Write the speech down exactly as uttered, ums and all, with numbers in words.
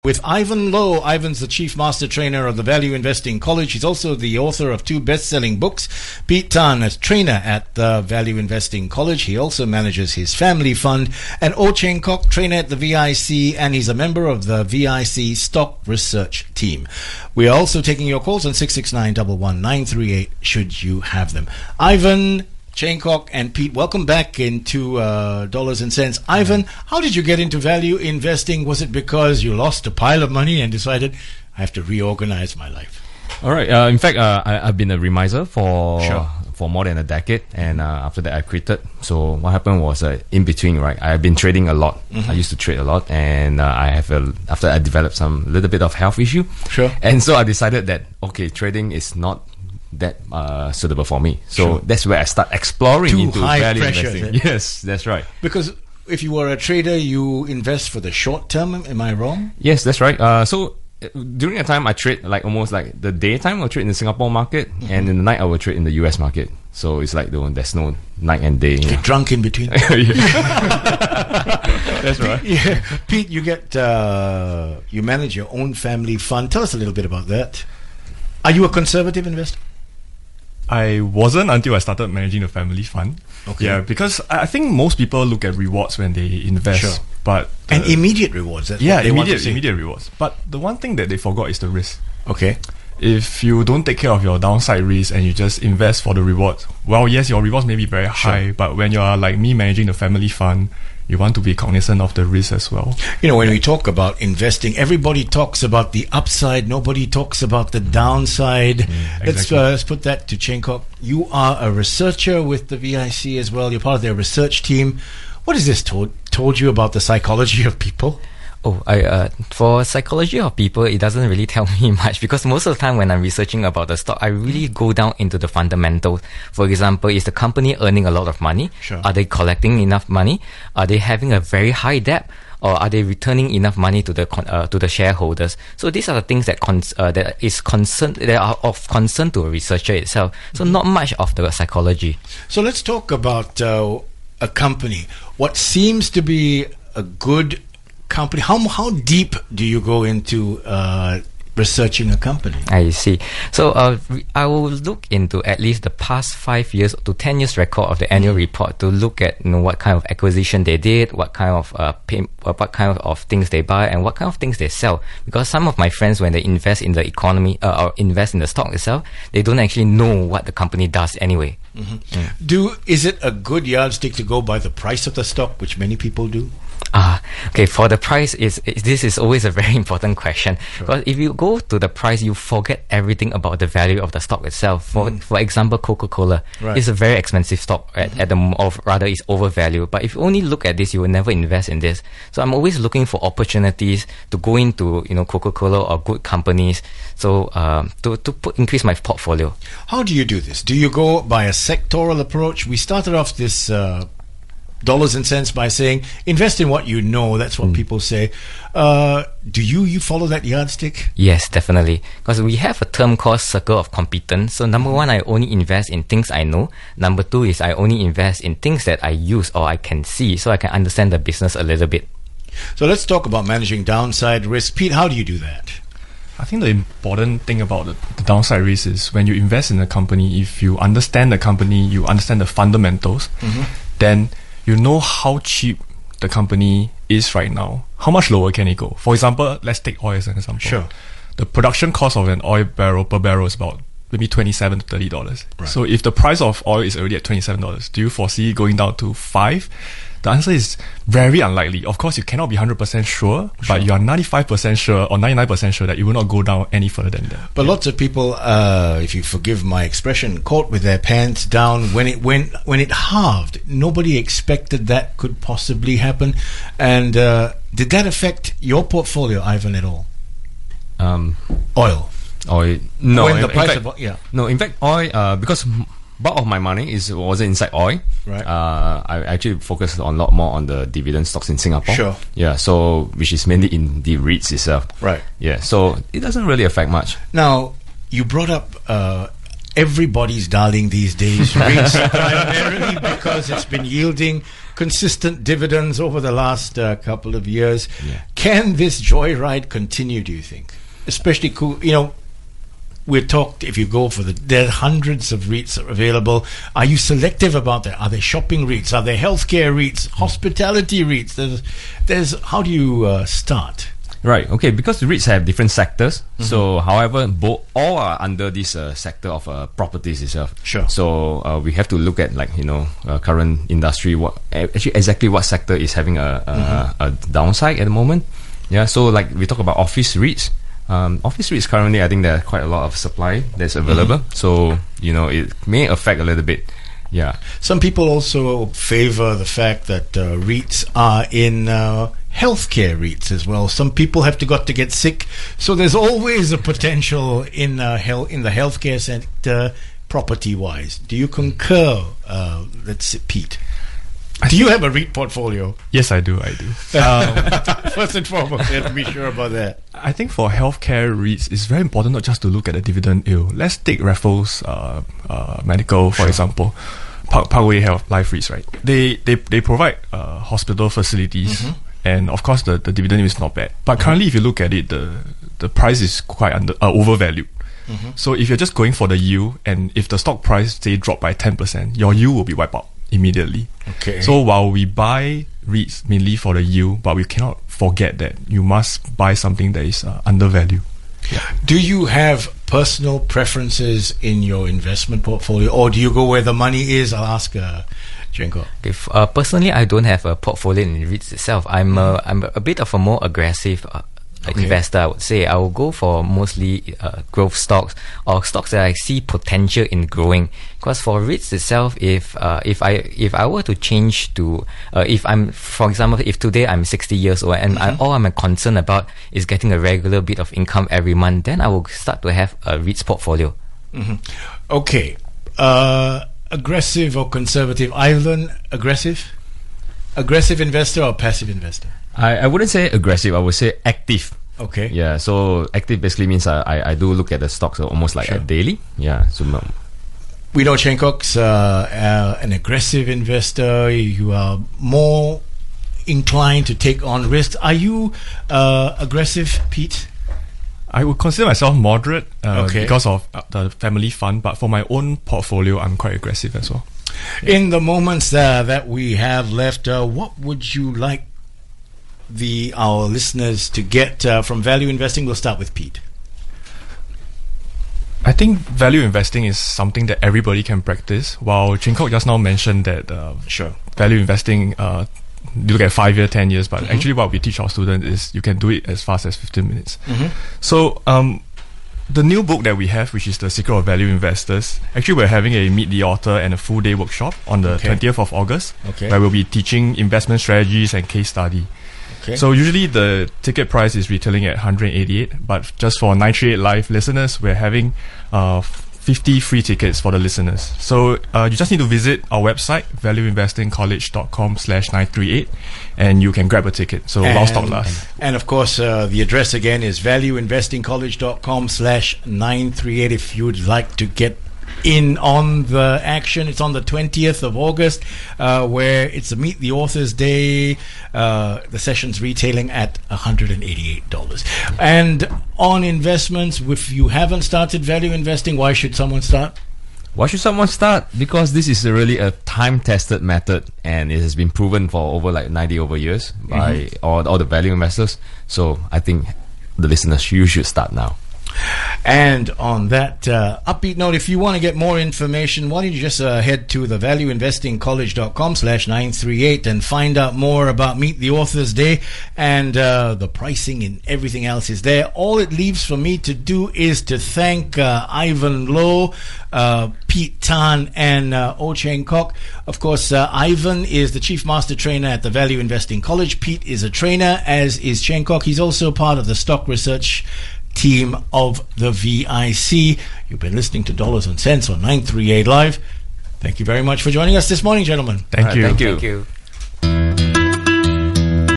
With Ivan Lowe. Ivan's the Chief Master Trainer of the Value Investing College. He's also the author of two best-selling books. Pete Tan, a trainer at the Value Investing College. He also manages his family fund. And Oh Cheng Kok, trainer at the V I C, and he's a member of the V I C Stock Research Team. We are also taking your calls on six six nine, one one nine three eight should you have them. Ivan, Cheng Kok and Pete, welcome back into uh, Dollars and Cents. Ivan, how did you get into value investing? Was it because you lost a pile of money and decided, I have to reorganize my life? All right. Uh, in fact, uh, I, I've been a remiser for Sure. for more than a decade, and uh, after that I quitted. So what happened was, uh, in between, right? I've been trading a lot. Mm-hmm. I used to trade a lot, and uh, I have a, after I developed some little bit of health issue. Sure. And so I decided that okay, trading is not that uh, suitable for me. So Sure. that's where I start exploring Too into high value pressure, investing. is it? Yes, that's right. Because if you were a trader, you invest for the short term. Am I wrong? Yes, that's right. Uh, so uh, during the time I trade like almost like the daytime I'll trade in the Singapore market, Mm-hmm. and in the night I will trade in the U S market. So it's like the, there's no night and day. Get drunk in between. That's right. Yeah, Pete, you get uh, you manage your own family fund. Tell us a little bit about that. Are you a conservative investor? I wasn't until I started managing the family fund. Okay. Yeah, because I I think most people look at rewards when they invest. Sure. But the- And immediate rewards. That's yeah, what they want to immediate see. immediate rewards. But the one thing that they forgot is the risk. Okay. If you don't take care of your downside risk and you just invest for the rewards, well, yes, your rewards may be very high, but when you are like me managing the family fund, you want to be cognizant of the risk as well. You know, when we talk about investing, everybody talks about the upside. Nobody talks about the downside. Let's, exactly. uh, let's put that to Cheng Kok. You are a researcher with the V I C as well. You're part of their research team. What has this told, told you about the psychology of people? Oh, I uh, for psychology of people, it doesn't really tell me much, because most of the time when I'm researching about the stock, I really go down into the fundamentals. For example, is the company earning a lot of money? Sure. Are they collecting enough money? Are they having a very high debt? Or are they returning enough money to the con- uh, to the shareholders? So these are the things that cons- uh, that is concern that are of concern to a researcher itself. So not much of the psychology. So let's talk about uh, a company. What seems to be a good company. How how deep do you go into uh, researching a company? I see. So uh, re- I will look into at least the past five years to ten years record of the annual report to look at, you know, what kind of acquisition they did, what kind of uh, pay, uh, what kind of, of things they buy, and what kind of things they sell. Because some of my friends, when they invest in the economy uh, or invest in the stock itself, they don't actually know what the company does anyway. Mm-hmm. Do is it a good yardstick to go by the price of the stock, which many people do? Ah, okay. For the price, is is- this is always a very important question. Sure. Because if you go to the price, you forget everything about the value of the stock itself. For for example, Coca-Cola Right. is a very expensive stock at, at the mo- or rather is overvalued. But if you only look at this, you will never invest in this. So I'm always looking for opportunities to go into, you know, Coca-Cola or good companies. So um, to to put, increase my portfolio. How do you do this? Do you go by a sectoral approach? We started off this uh, Dollars and Cents by saying invest in what you know. That's what people say. Uh, do you you follow that yardstick? Yes, definitely. Because we have a term called circle of competence. So number one, I only invest in things I know. Number two is I only invest in things that I use or I can see, so I can understand the business a little bit. So let's talk about managing downside risk. Pete, how do you do that? I think the important thing about the, the downside risk is when you invest in a company, if you understand the company, you understand the fundamentals, then you know how cheap the company is right now. How much lower can it go? For example, let's take oil as an example. Sure. The production cost of an oil barrel per barrel is about maybe twenty-seven to thirty dollars. Right. So if the price of oil is already at twenty-seven dollars, do you foresee going down to five? The answer is very unlikely. Of course, you cannot be one hundred percent sure, Sure. but you are ninety-five percent sure or ninety-nine percent sure that it will not go down any further than that. But lots of people, uh, if you forgive my expression, caught with their pants down when it went when it halved. Nobody expected that could possibly happen. And uh, did that affect your portfolio, Ivan, at all? Um, Oil. oil. No, when in, the in price fact, of oil, yeah. no. In fact, oil. Uh, because m- bulk of my money is wasn't inside oil. Right. Uh, I actually focused on a lot more on the dividend stocks in Singapore. Sure. Yeah. So which is mainly in the REITs itself. Right. Yeah. So it doesn't really affect much. Now, you brought up uh, everybody's darling these days, REITs, primarily because it's been yielding consistent dividends over the last uh, couple of years. Yeah. Can this joyride continue, do you think? Especially, cool, you know, we're talked, if you go for the, there are hundreds of REITs available. Are you selective about that? Are they shopping REITs? Are they healthcare REITs? Hospitality REITs? There's, there's, how do you uh, start? Right. Okay. Because the REITs have different sectors. Mm-hmm. So, however, both all are under this uh, sector of uh, properties itself. Sure. So uh, we have to look at, like, you know, uh, current industry. What actually exactly what sector is having a a, mm-hmm. a downside at the moment? Yeah. So, like, we talk about office REITs. Um, office REITs currently, I think there are quite a lot of supply that's available. Mm-hmm. So, you know, it may affect a little bit. Yeah. Some people also favor the fact that uh, REITs are in uh, healthcare REITs as well. Some people have to got to get sick, so there's always a potential in uh, hel- in the healthcare sector, property-wise. Do you concur? Uh, let's see, Pete. Do you have a REIT portfolio? Yes, I do. I do. Um, First and foremost, you have to be sure about that. I think for healthcare REITs, it's very important not just to look at the dividend yield. Let's take Raffles uh, uh, Medical, for Sure. example. Park, Parkway Health Life REITs, right? They they they provide uh, hospital facilities, Mhm. and of course the, the dividend yield is not bad. But currently, if you look at it, the the price is quite under uh, overvalued. Mhm. So if you're just going for the yield, and if the stock price say drop by ten percent, your yield will be wiped out immediately. Okay. So while we buy REITs mainly for the yield, but we cannot forget that you must buy something that is uh, undervalued. Do you have personal preferences in your investment portfolio, or do you go where the money is? I'll ask uh, Chenko. If, uh, personally, I don't have a portfolio in REITs itself. I'm uh, I'm a bit of a more aggressive uh, Okay. investor, I would say. I will go for mostly uh, growth stocks or stocks that I see potential in growing. Because for REITs itself, if uh, if I if I were to change to uh, if I'm, for example, if today I'm sixty years old and I, all I'm concerned about is getting a regular bit of income every month, then I will start to have a REITs portfolio. Mm-hmm. Okay. Uh, aggressive or conservative? Ivan, aggressive? Aggressive investor or passive investor? I, I wouldn't say aggressive. I would say active. Okay. Yeah. So active basically means I I, I do look at the stocks almost like Sure. a daily. Yeah. So um, We know Chenko's uh, uh, an aggressive investor. You are more inclined to take on risks. Are you uh, aggressive, Pete? I would consider myself moderate uh, Okay. because of uh, the family fund, but for my own portfolio, I'm quite aggressive as well. In the moments uh, that we have left, uh, what would you like the our listeners to get uh, from value investing? We'll start with Pete. I think value investing is something that everybody can practice. While Chin-Kok just now mentioned that uh, Sure. value investing, uh, you look at five year, ten years, but Mhm. actually what we teach our students is you can do it as fast as fifteen minutes. Mhm. So um, the new book that we have, which is The Secret of Value Investors, actually we're having a meet the author and a full day workshop on the Okay. twentieth of August, Okay. where we'll be teaching investment strategies and case study. Okay. So usually the ticket price is retailing at one hundred eighty-eight, but just for nine three eight Live listeners, we're having uh, fifty free tickets for the listeners. So uh, you just need to visit our website, valueinvestingcollege.com slash 938, and you can grab a ticket. So while stock lasts. And of course, uh, the address again is valueinvestingcollege.com slash 938 if you would like to get in on the action. It's on the twentieth of August, uh, where it's a Meet the Authors Day. Uh, the session's retailing at one hundred eighty-eight dollars. And on investments, if you haven't started value investing, why should someone start? why should someone start? Because this is a really a time-tested method, and it has been proven for over like ninety over years by Mm-hmm. all, all the value investors. So I think the listeners, you should start now. And on that uh, upbeat note, if you want to get more information, why don't you just uh, head to the valueinvestingcollege.com slash 938 and find out more about Meet the Authors Day, and uh, the pricing and everything else is there. All it leaves for me to do is to thank uh, Ivan Loh, uh, Pete Tan, and uh, Oh Cheng Kok. Of course, uh, Ivan is the Chief Master Trainer at the Value Investing College. Pete is a trainer, as is Cheng Kok. He's also part of the stock research team of the V I C. You've been listening to Dollars and Cents on nine thirty-eight Live. Thank you very much for joining us this morning, gentlemen. Thank Alright, you. thank you. Thank you.